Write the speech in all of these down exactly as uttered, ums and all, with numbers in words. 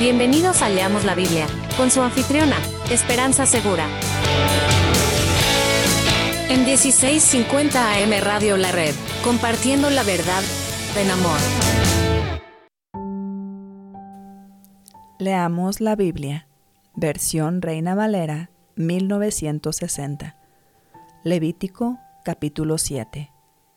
Bienvenidos a Leamos la Biblia, con su anfitriona, Esperanza Segura. En dieciséis cincuenta A M Radio La Red, compartiendo la verdad en amor. Leamos la Biblia, versión Reina Valera, mil novecientos sesenta. Levítico, capítulo siete.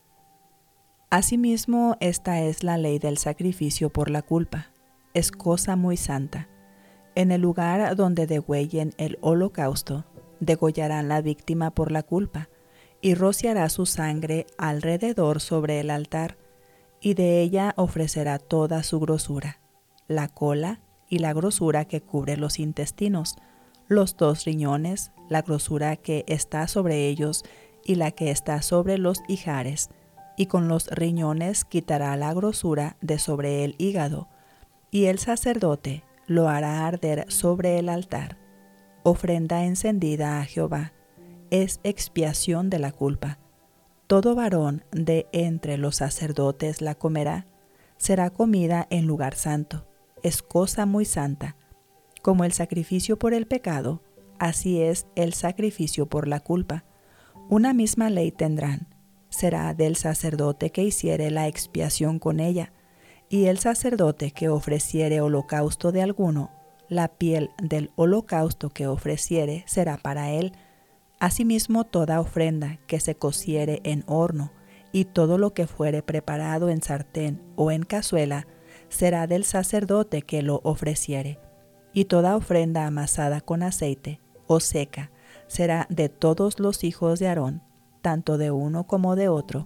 Asimismo, esta es la ley del sacrificio por la culpa. Es cosa muy santa. En el lugar donde degüellen el holocausto, degollarán la víctima por la culpa, y rociará su sangre alrededor sobre el altar, y de ella ofrecerá toda su grosura, la cola y la grosura que cubre los intestinos, los dos riñones, la grosura que está sobre ellos y la que está sobre los ijares, y con los riñones quitará la grosura de sobre el hígado, y el sacerdote lo hará arder sobre el altar. Ofrenda encendida a Jehová, es expiación de la culpa. Todo varón de entre los sacerdotes la comerá, será comida en lugar santo, es cosa muy santa. Como el sacrificio por el pecado, así es el sacrificio por la culpa. Una misma ley tendrán, será del sacerdote que hiciere la expiación con ella, y el sacerdote que ofreciere holocausto de alguno, la piel del holocausto que ofreciere será para él. Asimismo toda ofrenda que se cociere en horno, y todo lo que fuere preparado en sartén o en cazuela, será del sacerdote que lo ofreciere. Y toda ofrenda amasada con aceite o seca será de todos los hijos de Aarón, tanto de uno como de otro.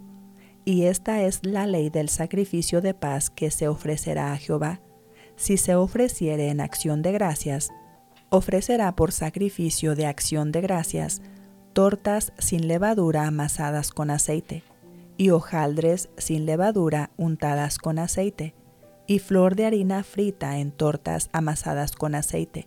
Y esta es la ley del sacrificio de paz que se ofrecerá a Jehová. Si se ofreciere en acción de gracias, ofrecerá por sacrificio de acción de gracias tortas sin levadura amasadas con aceite, y hojaldres sin levadura untadas con aceite, y flor de harina frita en tortas amasadas con aceite.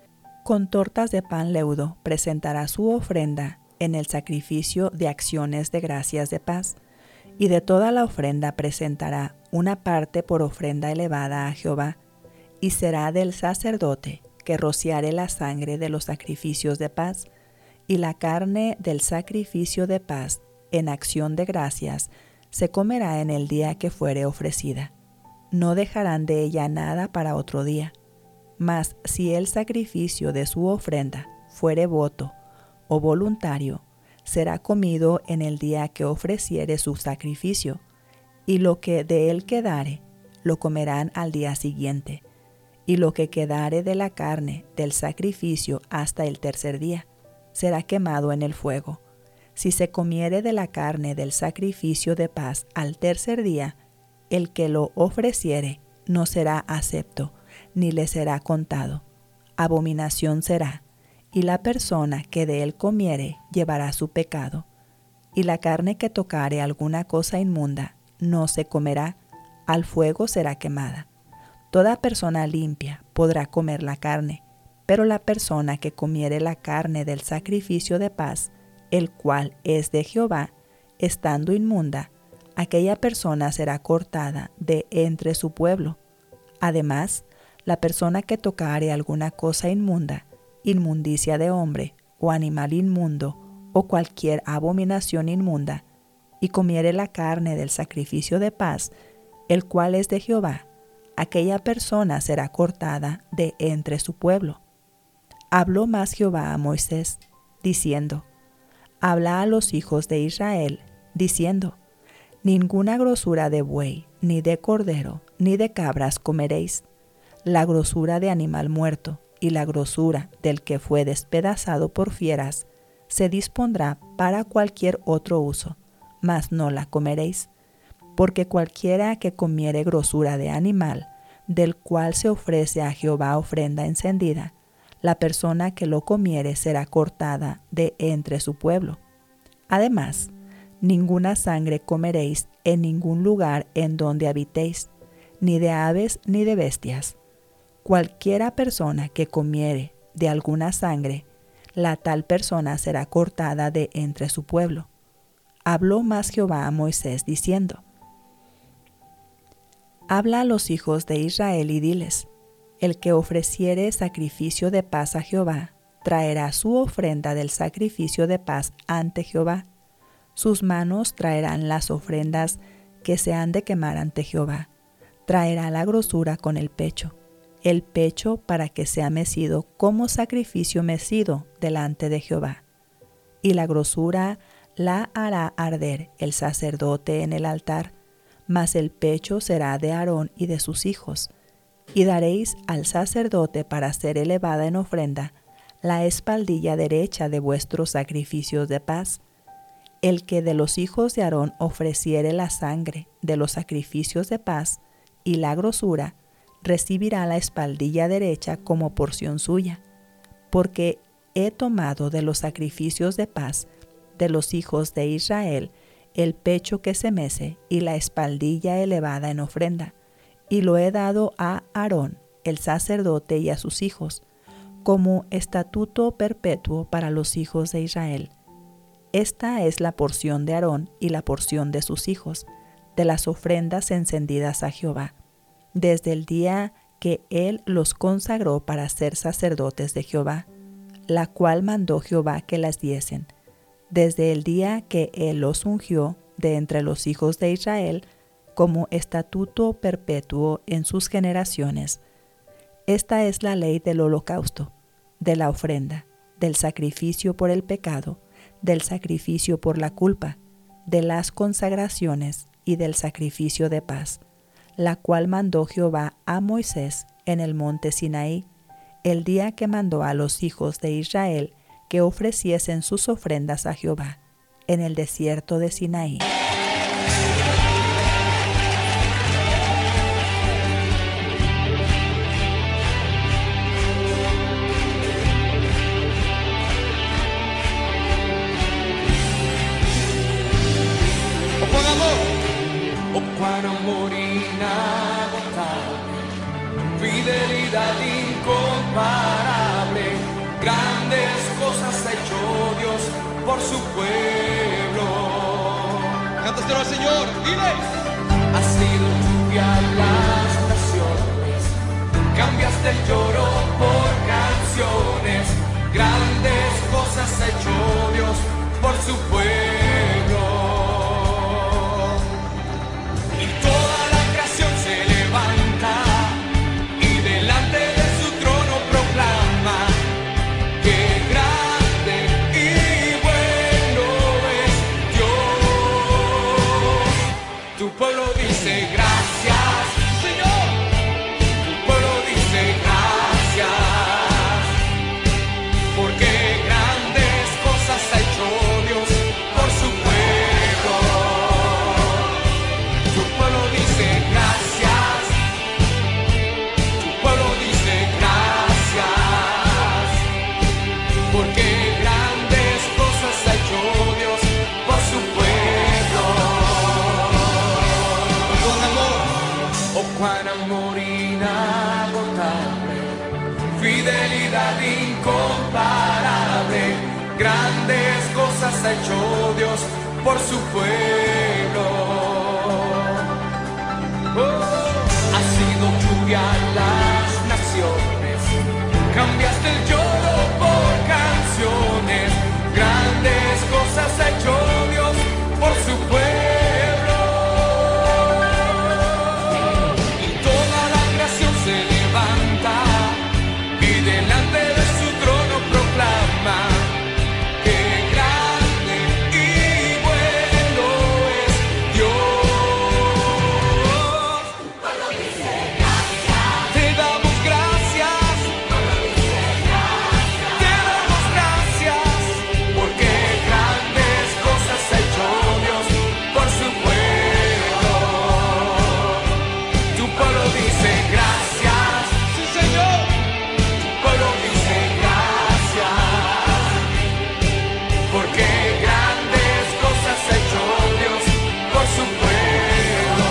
Con tortas de pan leudo presentará su ofrenda en el sacrificio de acciones de gracias de paz. Y de toda la ofrenda presentará una parte por ofrenda elevada a Jehová, y será del sacerdote que rociare la sangre de los sacrificios de paz, y la carne del sacrificio de paz en acción de gracias se comerá en el día que fuere ofrecida. No dejarán de ella nada para otro día. Mas si el sacrificio de su ofrenda fuere voto o voluntario, será comido en el día que ofreciere su sacrificio, y lo que de él quedare, lo comerán al día siguiente, y lo que quedare de la carne del sacrificio hasta el tercer día, será quemado en el fuego. Si se comiere de la carne del sacrificio de paz al tercer día, el que lo ofreciere no será acepto, ni le será contado. Abominación será. Y la persona que de él comiere llevará su pecado. Y la carne que tocare alguna cosa inmunda no se comerá, al fuego será quemada. Toda persona limpia podrá comer la carne, pero la persona que comiere la carne del sacrificio de paz, el cual es de Jehová, estando inmunda, aquella persona será cortada de entre su pueblo. Además, la persona que tocare alguna cosa inmunda, inmundicia de hombre, o animal inmundo, o cualquier abominación inmunda, y comiere la carne del sacrificio de paz, el cual es de Jehová, aquella persona será cortada de entre su pueblo. Habló más Jehová a Moisés, diciendo: Habla a los hijos de Israel, diciendo: Ninguna grosura de buey, ni de cordero, ni de cabras comeréis. La grosura de animal muerto, y la grosura del que fue despedazado por fieras, se dispondrá para cualquier otro uso, mas no la comeréis, porque cualquiera que comiere grosura de animal, del cual se ofrece a Jehová ofrenda encendida, la persona que lo comiere será cortada de entre su pueblo. Además, ninguna sangre comeréis en ningún lugar en donde habitéis, ni de aves ni de bestias. Cualquiera persona que comiere de alguna sangre, la tal persona será cortada de entre su pueblo. Habló más Jehová a Moisés diciendo: Habla a los hijos de Israel y diles: El que ofreciere sacrificio de paz a Jehová, traerá su ofrenda del sacrificio de paz ante Jehová. Sus manos traerán las ofrendas que se han de quemar ante Jehová. Traerá la grosura con el pecho, el pecho para que sea mecido como sacrificio mecido delante de Jehová. Y la grosura la hará arder el sacerdote en el altar, mas el pecho será de Aarón y de sus hijos. Y daréis al sacerdote para ser elevada en ofrenda la espaldilla derecha de vuestros sacrificios de paz. El que de los hijos de Aarón ofreciere la sangre de los sacrificios de paz y la grosura, recibirá la espaldilla derecha como porción suya, porque he tomado de los sacrificios de paz de los hijos de Israel el pecho que se mece y la espaldilla elevada en ofrenda, y lo he dado a Aarón, el sacerdote, y a sus hijos, como estatuto perpetuo para los hijos de Israel. Esta es la porción de Aarón y la porción de sus hijos, de las ofrendas encendidas a Jehová, desde el día que él los consagró para ser sacerdotes de Jehová, la cual mandó Jehová que las diesen, desde el día que él los ungió de entre los hijos de Israel, como estatuto perpetuo en sus generaciones. Esta es la ley del holocausto, de la ofrenda, del sacrificio por el pecado, del sacrificio por la culpa, de las consagraciones y del sacrificio de paz, la cual mandó Jehová a Moisés en el monte Sinaí, el día que mandó a los hijos de Israel que ofreciesen sus ofrendas a Jehová, en el desierto de Sinaí. Fidelidad incomparable, grandes cosas ha hecho Dios por su pueblo. Cántaselo al Señor, dile. Ha sido lluvia las naciones, cambiaste el lloro por canciones, grandes cosas ha hecho Dios por su pueblo. Y toda la creación se levanta y delante de su trono proclama que grande y bueno es Dios. Tu pueblo dice gracias, Señor. Tu pueblo dice gracias, porque grandes cosas ha hecho Dios por su pueblo. Tu pueblo dice gracias. Tu pueblo dice gracias, porque grandes cosas ha hecho Dios por su pueblo. Con amor, oh cuán amor inagotable, fidelidad incomparable, grandes cosas ha hecho Dios por su pueblo. Oh, ha sido lluvia las naciones, cambiaste el lloro por canciones, grandes cosas ha hecho Dios por su pueblo. Y toda la creación se levanta y delante de su trono proclama que grande y bueno es Dios. Te damos gracias, te damos gracias, porque grandes cosas ha hecho Dios por su pueblo. Tu pueblo dice gracias, sí Señor. Tu pueblo dice gracias, porque grandes cosas ha hecho Dios por su pueblo.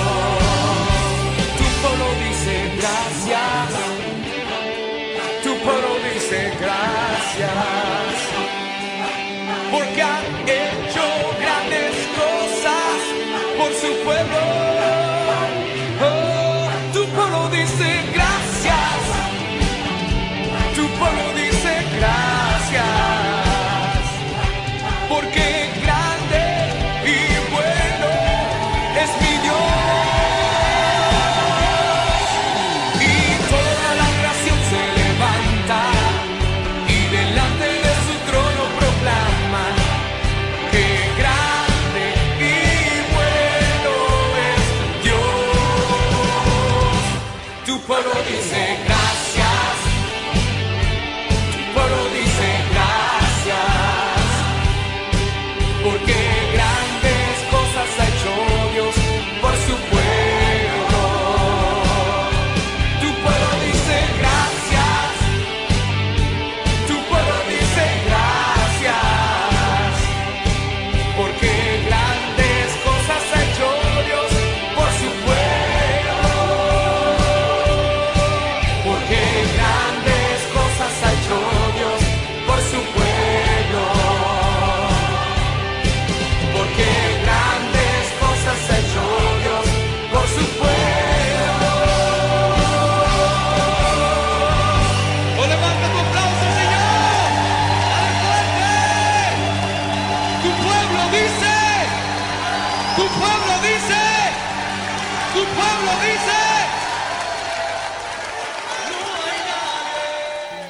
Tu pueblo dice gracias, tu pueblo dice gracias, porque ha hecho grandes cosas por su pueblo. Oh, tu pueblo dice gracias,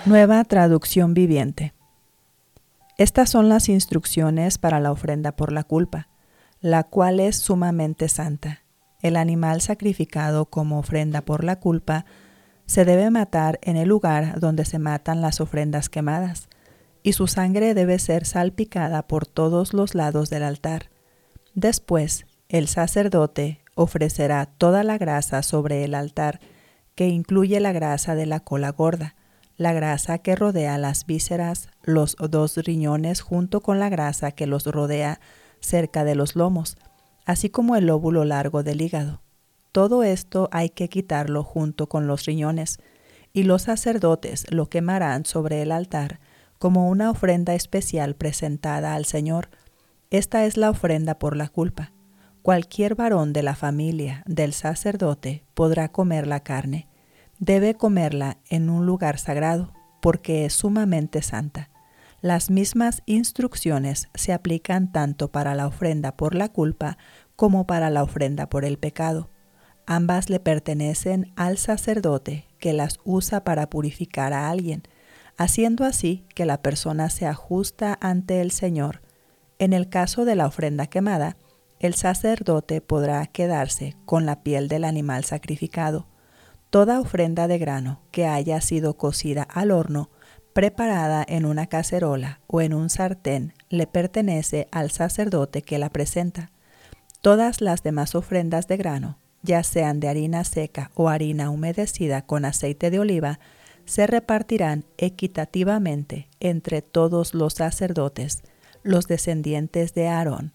Nueva traducción viviente. Estas son las instrucciones para la ofrenda por la culpa, la cual es sumamente santa. El animal sacrificado como ofrenda por la culpa se debe matar en el lugar donde se matan las ofrendas quemadas, y su sangre debe ser salpicada por todos los lados del altar. Después, el sacerdote ofrecerá toda la grasa sobre el altar, que incluye la grasa de la cola gorda, la grasa que rodea las vísceras, los dos riñones junto con la grasa que los rodea cerca de los lomos, así como el lóbulo largo del hígado. Todo esto hay que quitarlo junto con los riñones, y los sacerdotes lo quemarán sobre el altar como una ofrenda especial presentada al Señor. Esta es la ofrenda por la culpa. Cualquier varón de la familia del sacerdote podrá comer la carne. Debe comerla en un lugar sagrado, porque es sumamente santa. Las mismas instrucciones se aplican tanto para la ofrenda por la culpa como para la ofrenda por el pecado. Ambas le pertenecen al sacerdote, que las usa para purificar a alguien, haciendo así que la persona sea justa ante el Señor. En el caso de la ofrenda quemada, el sacerdote podrá quedarse con la piel del animal sacrificado. Toda ofrenda de grano que haya sido cocida al horno, preparada en una cacerola o en un sartén, le pertenece al sacerdote que la presenta. Todas las demás ofrendas de grano, ya sean de harina seca o harina humedecida con aceite de oliva, se repartirán equitativamente entre todos los sacerdotes, los descendientes de Aarón.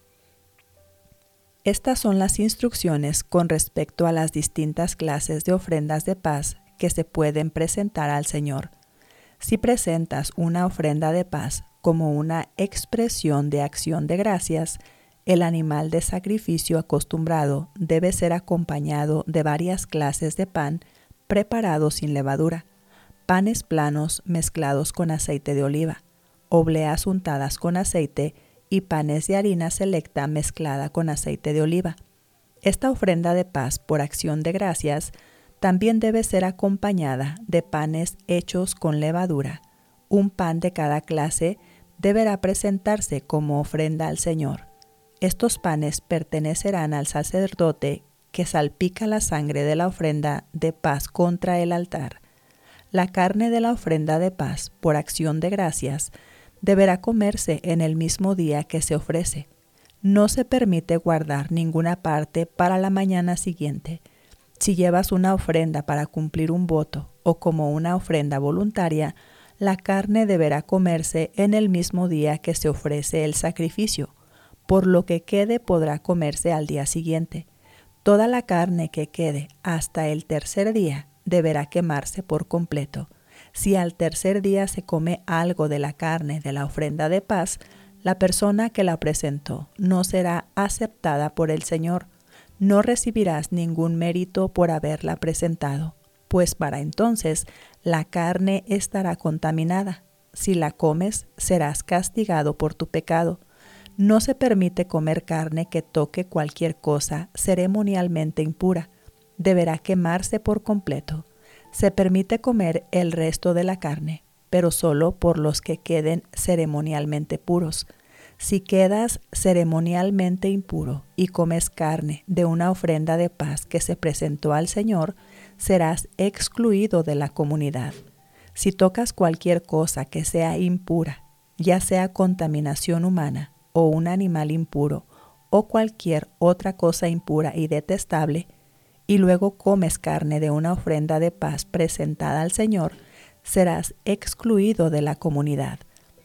Estas son las instrucciones con respecto a las distintas clases de ofrendas de paz que se pueden presentar al Señor. Si presentas una ofrenda de paz como una expresión de acción de gracias, el animal de sacrificio acostumbrado debe ser acompañado de varias clases de pan preparado sin levadura, panes planos mezclados con aceite de oliva, obleas untadas con aceite y panes de harina selecta mezclada con aceite de oliva. Esta ofrenda de paz por acción de gracias también debe ser acompañada de panes hechos con levadura. Un pan de cada clase deberá presentarse como ofrenda al Señor. Estos panes pertenecerán al sacerdote que salpica la sangre de la ofrenda de paz contra el altar. La carne de la ofrenda de paz por acción de gracias deberá comerse en el mismo día que se ofrece. No se permite guardar ninguna parte para la mañana siguiente. Si llevas una ofrenda para cumplir un voto o como una ofrenda voluntaria, la carne deberá comerse en el mismo día que se ofrece el sacrificio. Por lo que quede podrá comerse al día siguiente. Toda la carne que quede hasta el tercer día deberá quemarse por completo. Si al tercer día se come algo de la carne de la ofrenda de paz, la persona que la presentó no será aceptada por el Señor. No recibirás ningún mérito por haberla presentado, pues para entonces la carne estará contaminada. Si la comes, serás castigado por tu pecado. No se permite comer carne que toque cualquier cosa ceremonialmente impura. Deberá quemarse por completo. Se permite comer el resto de la carne, pero solo por los que queden ceremonialmente puros. Si quedas ceremonialmente impuro y comes carne de una ofrenda de paz que se presentó al Señor, serás excluido de la comunidad. Si tocas cualquier cosa que sea impura, ya sea contaminación humana o un animal impuro o cualquier otra cosa impura y detestable, y luego comes carne de una ofrenda de paz presentada al Señor, serás excluido de la comunidad.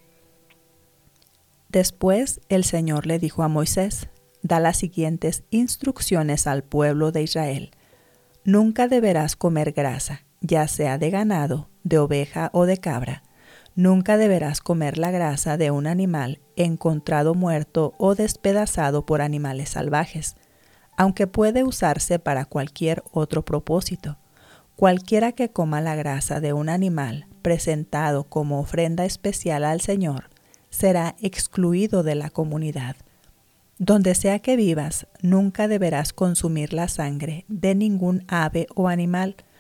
Después el Señor le dijo a Moisés: da las siguientes instrucciones al pueblo de Israel. Nunca deberás comer grasa, ya sea de ganado, de oveja o de cabra. Nunca deberás comer la grasa de un animal encontrado muerto o despedazado por animales salvajes, aunque puede usarse para cualquier otro propósito. Cualquiera que coma la grasa de un animal presentado como ofrenda especial al Señor será excluido de la comunidad. Donde sea que vivas, nunca deberás consumir la sangre de ningún ave o animal.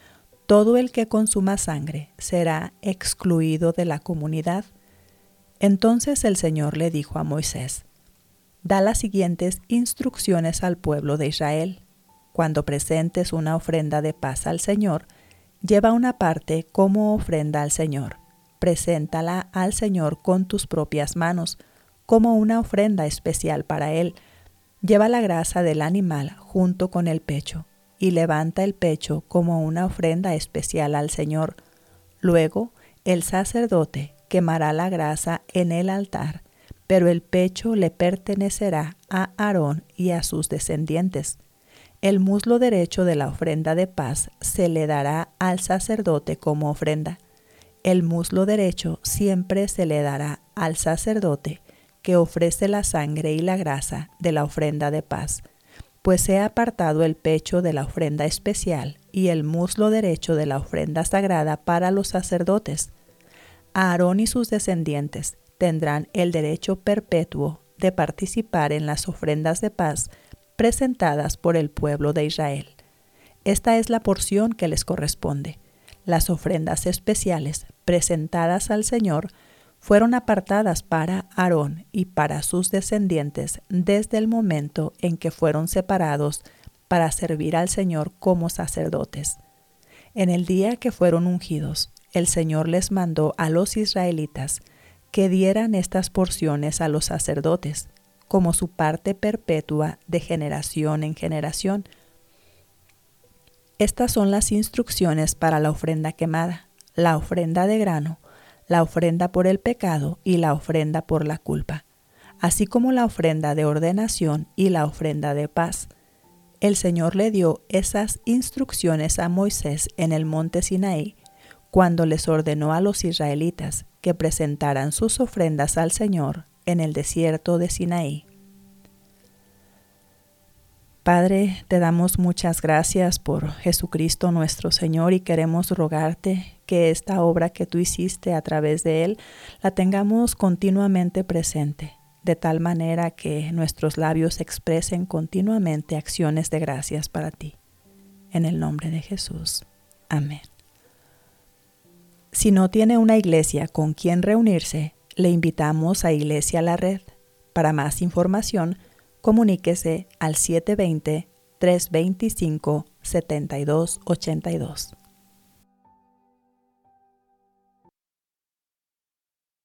todo el que consuma sangre será excluido de la comunidad. Entonces el Señor le dijo a Moisés: da las siguientes instrucciones al pueblo de Israel. Cuando presentes una ofrenda de paz al Señor, lleva una parte como ofrenda al Señor. Preséntala al Señor con tus propias manos, como una ofrenda especial para Él. Lleva la grasa del animal junto con el pecho, y levanta el pecho como una ofrenda especial al Señor. Luego, el sacerdote quemará la grasa en el altar, pero el pecho le pertenecerá a Aarón y a sus descendientes. El muslo derecho de la ofrenda de paz se le dará al sacerdote como ofrenda. El muslo derecho siempre se le dará al sacerdote que ofrece la sangre y la grasa de la ofrenda de paz, pues se ha apartado el pecho de la ofrenda especial y el muslo derecho de la ofrenda sagrada para los sacerdotes. Aarón y sus descendientes tendrán el derecho perpetuo de participar en las ofrendas de paz presentadas por el pueblo de Israel. Esta es la porción que les corresponde. Las ofrendas especiales presentadas al Señor fueron apartadas para Aarón y para sus descendientes desde el momento en que fueron separados para servir al Señor como sacerdotes. En el día que fueron ungidos, el Señor les mandó a los israelitas que dieran estas porciones a los sacerdotes, como su parte perpetua de generación en generación. Estas son las instrucciones para la ofrenda quemada, la ofrenda de grano, la ofrenda por el pecado y la ofrenda por la culpa, así como la ofrenda de ordenación y la ofrenda de paz. El Señor le dio esas instrucciones a Moisés en el monte Sinaí, cuando les ordenó a los israelitas que presentaran sus ofrendas al Señor en el desierto de Sinaí. Padre, te damos muchas gracias por Jesucristo nuestro Señor y queremos rogarte que esta obra que tú hiciste a través de Él la tengamos continuamente presente, de tal manera que nuestros labios expresen continuamente acciones de gracias para ti. En el nombre de Jesús. Amén. Si no tiene una iglesia con quien reunirse, le invitamos a Iglesia La Red. Para más información, comuníquese al siete dos cero, tres dos cinco, siete dos ocho dos.